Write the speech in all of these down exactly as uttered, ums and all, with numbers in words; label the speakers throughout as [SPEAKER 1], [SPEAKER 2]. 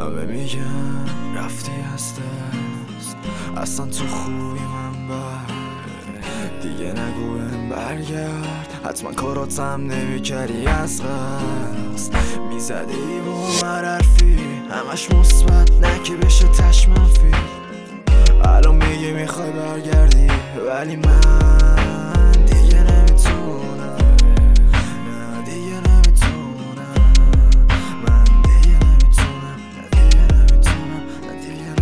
[SPEAKER 1] همه میگن رفتی از دست، اصلا تو خوبی من بر دیگه نگو بهم برگرد، حتما کاراتم نمیکردی از قصد، میزدی با هر حرفی همش مثبت نه که بشه تش منفی. الان میگی میخوای برگردی ولی من دیگه نمیتونم، نه دیگه نمیتونم، من دیگه نمیتونم، نه دیگه نمیتونم، نه دیگه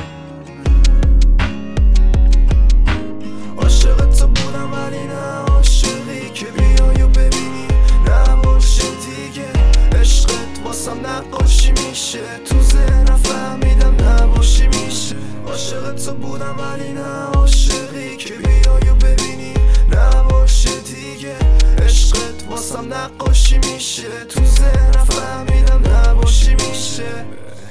[SPEAKER 1] نمیتونم. عاشق تو بودم ولی نه عاشقی که بیای و ببینی نباشه دیگه. عشقت واسم نقاشی میشه تو ذهنم، فهمیدم نباشی میشه. عاشق تو بودم ولی نه عاشقی که بیای و ببینی نباشه دیگه. عشقت واسم نقاشی میشه تو ذهنم، فهمیدم نباشی میشه.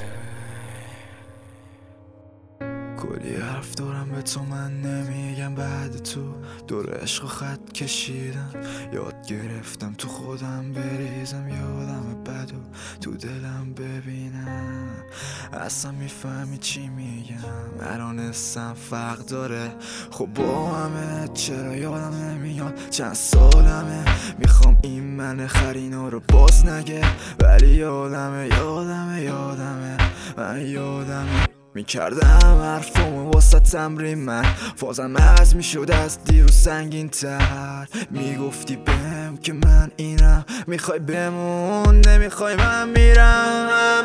[SPEAKER 1] کلی حرف دارم به تو من نمیگم، بعد تو دور عشق و خط کشیدم، یاد گرفتم تو خودم بریزم، یادم بد و تو دلم ببینم. اصلا میفهمی چی میگم؟ الانستم فرق داره خب با همه، چرا یادم نمیاد چند سالمه. میخوام این من خرینا رو باز نگه ولی یادمه یادمه یادمه من یادمه. میکردم حرفامو واسه تمرین، من فازم عوض میشد از دیروز سنگین تر. میگفتی بهم که من اینم، میخوای بمون نمیخوای من میرم.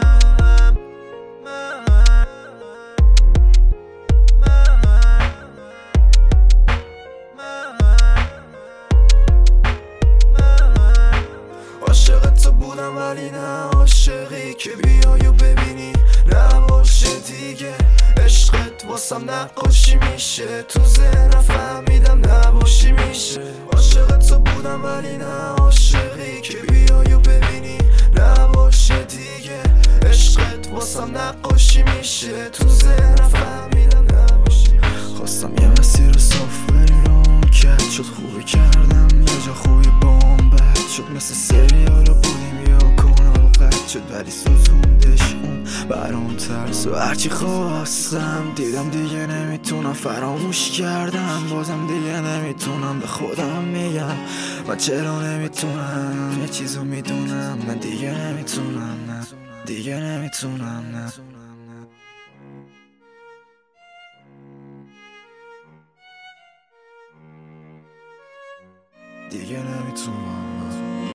[SPEAKER 1] عاشق تو بودم ولی نه عاشقی که بیای و ببینی نباشه دیگه. عشقت واسم نقاشی میشه تو ذهنم، فهمیدم نباشی میشه. عاشق تو بودم ولی نه عاشقی که بیای و ببینی نباشه دیگه. عشقت واسم نقاشی میشه تو ذهنم، فهمیدم نباشی میشه. خواستم یه مسیر رو صاف بری رو کت شد، خوبی کردم یه جا خوبی بام بد شد، مثل سریال بودیم یا کانال قد شد ولی سوزوندش اون برام ترس. و هرچی خواستم دیدم دیگه نمیتونم، فراموش کردم بازم دیگه نمیتونم. به خودم میگم من چرا نمیتونم، یه چیزو میدونم من دیگه نمیتونم، نه دیگه نمیتونم، نه دیگه نمیتونم.